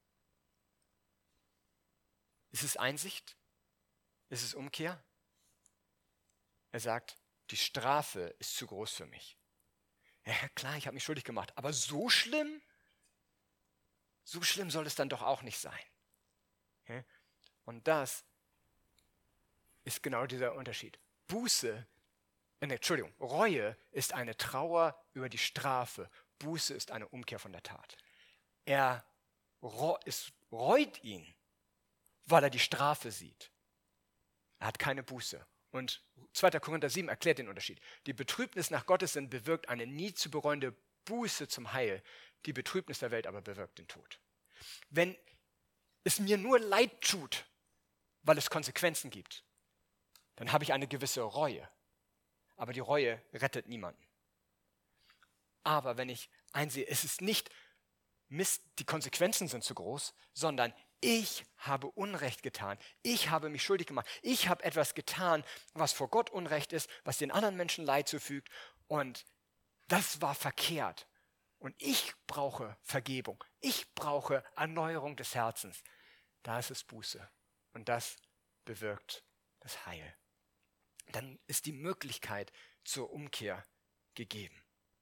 Ist es Einsicht? Ist es Umkehr? Er sagt, die Strafe ist zu groß für mich. Ja, klar, ich habe mich schuldig gemacht, aber so schlimm? So schlimm soll es dann doch auch nicht sein. Ja? Und das ist genau dieser Unterschied. Buße, äh, Entschuldigung, Reue ist eine Trauer über die Strafe. Buße ist eine Umkehr von der Tat. Er es reut ihn, weil er die Strafe sieht. Er hat keine Buße. Und zweiter Korinther sieben erklärt den Unterschied. Die Betrübnis nach Gottes Sinn bewirkt eine nie zu bereuende Buße zum Heil. Die Betrübnis der Welt aber bewirkt den Tod. Wenn es mir nur leid tut, weil es Konsequenzen gibt, dann habe ich eine gewisse Reue. Aber die Reue rettet niemanden. Aber wenn ich einsehe, es ist nicht Mist, die Konsequenzen sind zu groß, sondern ich habe Unrecht getan. Ich habe mich schuldig gemacht. Ich habe etwas getan, was vor Gott Unrecht ist, was den anderen Menschen Leid zufügt. Und das war verkehrt. Und ich brauche Vergebung. Ich brauche Erneuerung des Herzens. Da ist es Buße. Und das bewirkt das Heil. Dann ist die Möglichkeit zur Umkehr gegeben.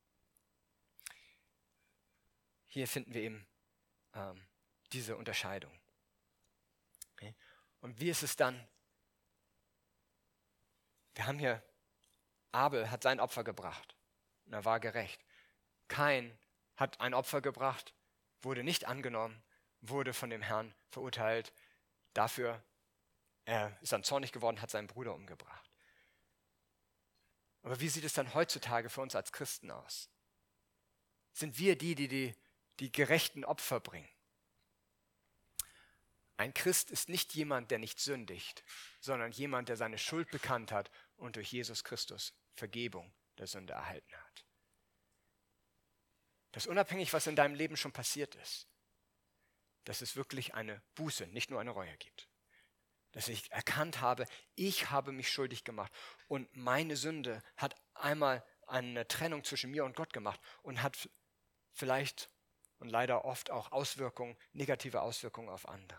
Hier finden wir eben ähm, diese Unterscheidung. Okay. Und wie ist es dann? Wir haben hier, Abel hat sein Opfer gebracht und er war gerecht. Kain hat ein Opfer gebracht, wurde nicht angenommen, wurde von dem Herrn verurteilt. Dafür er ist dann zornig geworden, hat seinen Bruder umgebracht. Aber wie sieht es dann heutzutage für uns als Christen aus? Sind wir die, die die, die gerechten Opfer bringen? Ein Christ ist nicht jemand, der nicht sündigt, sondern jemand, der seine Schuld bekannt hat und durch Jesus Christus Vergebung der Sünde erhalten hat. Das ist unabhängig, was in deinem Leben schon passiert ist, dass es wirklich eine Buße, nicht nur eine Reue gibt. Dass ich erkannt habe, ich habe mich schuldig gemacht und meine Sünde hat einmal eine Trennung zwischen mir und Gott gemacht und hat vielleicht und leider oft auch Auswirkungen, negative Auswirkungen auf andere.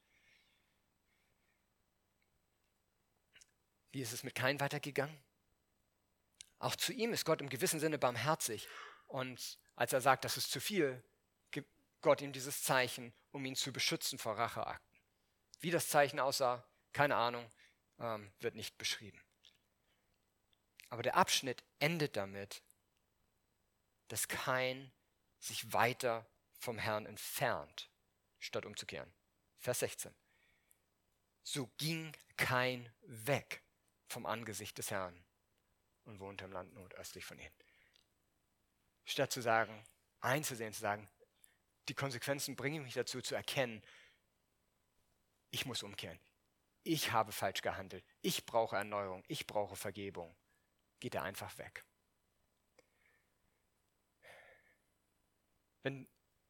Wie ist es mit Kain weitergegangen? Auch zu ihm ist Gott im gewissen Sinne barmherzig. Und als er sagt, das ist zu viel, gibt Gott ihm dieses Zeichen, um ihn zu beschützen vor Racheakten. Wie das Zeichen aussah, keine Ahnung, ähm, wird nicht beschrieben. Aber der Abschnitt endet damit, dass Kain sich weiter vom Herrn entfernt, statt umzukehren. Vers sechzehn. So ging Kain weg vom Angesicht des Herrn und wohnte im Land nordöstlich von ihm. Statt zu sagen, einzusehen, zu sagen, die Konsequenzen bringen mich dazu zu erkennen, ich muss umkehren. Ich habe falsch gehandelt. Ich brauche Erneuerung. Ich brauche Vergebung. Geht er einfach weg. Wenn,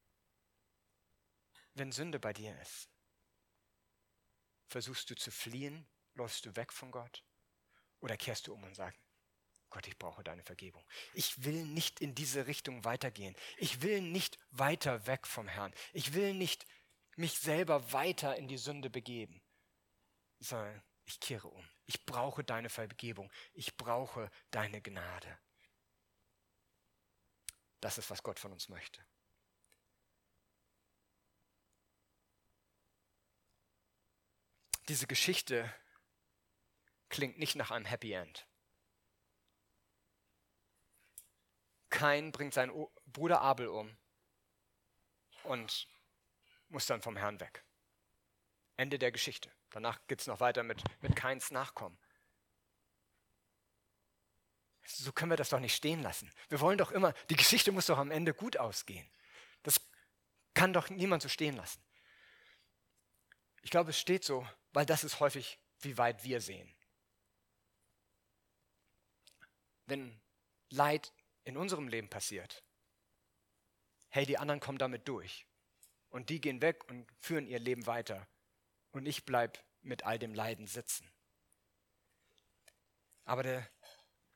wenn Sünde bei dir ist, versuchst du zu fliehen, läufst du weg von Gott oder kehrst du um und sagst, Gott, ich brauche deine Vergebung. Ich will nicht in diese Richtung weitergehen. Ich will nicht weiter weg vom Herrn. Ich will nicht mich selber weiter in die Sünde begeben, sondern ich kehre um. Ich brauche deine Vergebung. Ich brauche deine Gnade. Das ist, was Gott von uns möchte. Diese Geschichte klingt nicht nach einem Happy End. Kain bringt seinen o- Bruder Abel um und muss dann vom Herrn weg. Ende der Geschichte. Danach geht es noch weiter mit, mit Kains Nachkommen. So können wir das doch nicht stehen lassen. Wir wollen doch immer, die Geschichte muss doch am Ende gut ausgehen. Das kann doch niemand so stehen lassen. Ich glaube, es steht so, weil das ist häufig, wie weit wir sehen. Wenn Leid in unserem Leben passiert, hey, die anderen kommen damit durch. Und die gehen weg und führen ihr Leben weiter. Und ich bleibe mit all dem Leiden sitzen. Aber der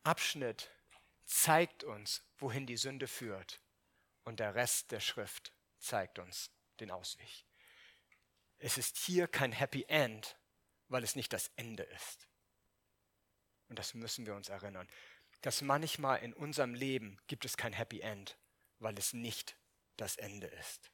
Abschnitt zeigt uns, wohin die Sünde führt. Und der Rest der Schrift zeigt uns den Ausweg. Es ist hier kein Happy End, weil es nicht das Ende ist. Und das müssen wir uns erinnern, dass manchmal in unserem Leben gibt es kein Happy End, weil es nicht das Ende ist.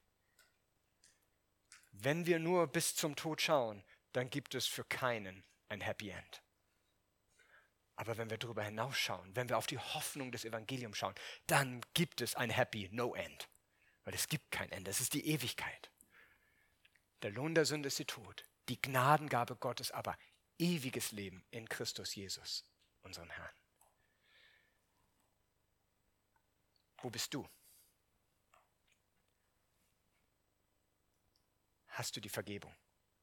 Wenn wir nur bis zum Tod schauen, dann gibt es für keinen ein Happy End. Aber wenn wir darüber hinausschauen, wenn wir auf die Hoffnung des Evangeliums schauen, dann gibt es ein Happy No End. Weil es gibt kein Ende, es ist die Ewigkeit. Der Lohn der Sünde ist der Tod, die Gnadengabe Gottes aber ewiges Leben in Christus Jesus, unserem Herrn. Wo bist du? Hast du die Vergebung?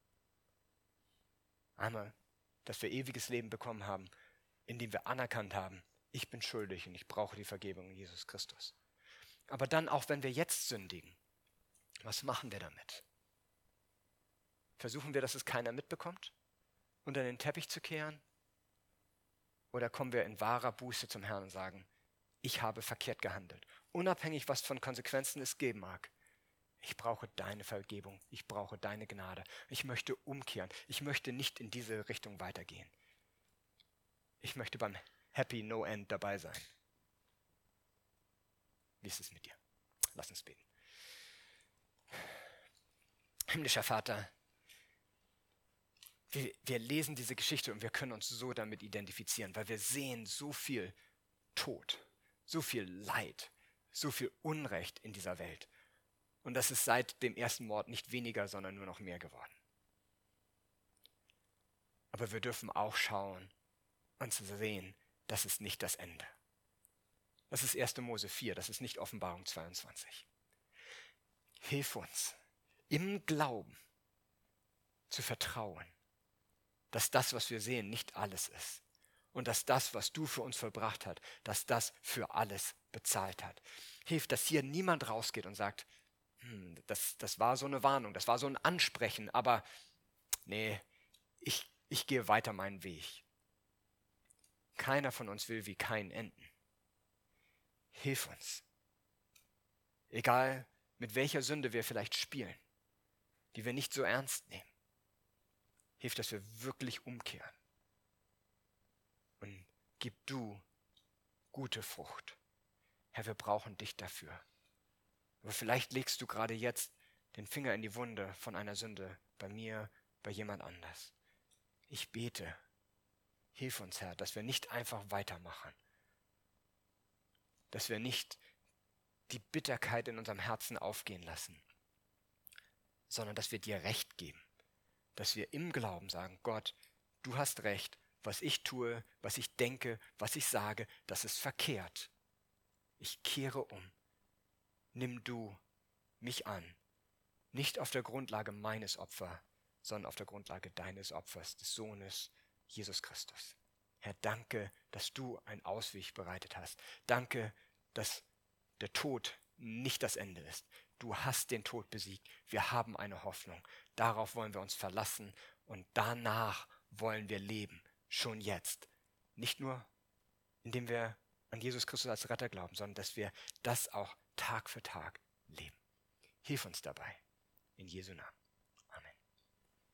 Einmal, dass wir ewiges Leben bekommen haben, indem wir anerkannt haben, ich bin schuldig und ich brauche die Vergebung in Jesus Christus. Aber dann auch, wenn wir jetzt sündigen, was machen wir damit? Versuchen wir, dass es keiner mitbekommt, unter den Teppich zu kehren? Oder kommen wir in wahrer Buße zum Herrn und sagen, ich habe verkehrt gehandelt, unabhängig, was von Konsequenzen es geben mag. Ich brauche deine Vergebung, ich brauche deine Gnade. Ich möchte umkehren, ich möchte nicht in diese Richtung weitergehen. Ich möchte beim Happy No End dabei sein. Wie ist es mit dir? Lass uns beten. Himmlischer Vater, wir, wir lesen diese Geschichte und wir können uns so damit identifizieren, weil wir sehen so viel Tod, so viel Leid, so viel Unrecht in dieser Welt. Und das ist seit dem ersten Mord nicht weniger, sondern nur noch mehr geworden. Aber wir dürfen auch schauen und zu sehen, das ist nicht das Ende. Das ist erster Mose vier, das ist nicht Offenbarung zweiundzwanzig. Hilf uns, im Glauben zu vertrauen, dass das, was wir sehen, nicht alles ist. Und dass das, was du für uns vollbracht hast, dass das für alles bezahlt hat. Hilf, dass hier niemand rausgeht und sagt, hm, das, das war so eine Warnung, das war so ein Ansprechen, aber nee, ich, ich gehe weiter meinen Weg. Keiner von uns will wie Kain enden. Hilf uns. Egal, mit welcher Sünde wir vielleicht spielen, die wir nicht so ernst nehmen. Hilf, dass wir wirklich umkehren. Und gib du gute Frucht. Herr, wir brauchen dich dafür. Aber vielleicht legst du gerade jetzt den Finger in die Wunde von einer Sünde bei mir, bei jemand anders. Ich bete, hilf uns, Herr, dass wir nicht einfach weitermachen. Dass wir nicht die Bitterkeit in unserem Herzen aufgehen lassen, sondern dass wir dir Recht geben. Dass wir im Glauben sagen, Gott, du hast Recht, was ich tue, was ich denke, was ich sage, das ist verkehrt. Ich kehre um. Nimm du mich an, nicht auf der Grundlage meines Opfers, sondern auf der Grundlage deines Opfers, des Sohnes Jesus Christus. Herr, danke, dass du einen Ausweg bereitet hast. Danke, dass der Tod nicht das Ende ist. Du hast den Tod besiegt. Wir haben eine Hoffnung. Darauf wollen wir uns verlassen und danach wollen wir leben, schon jetzt. Nicht nur, indem wir an Jesus Christus als Retter glauben, sondern dass wir das auch Tag für Tag leben. Hilf uns dabei. In Jesu Namen.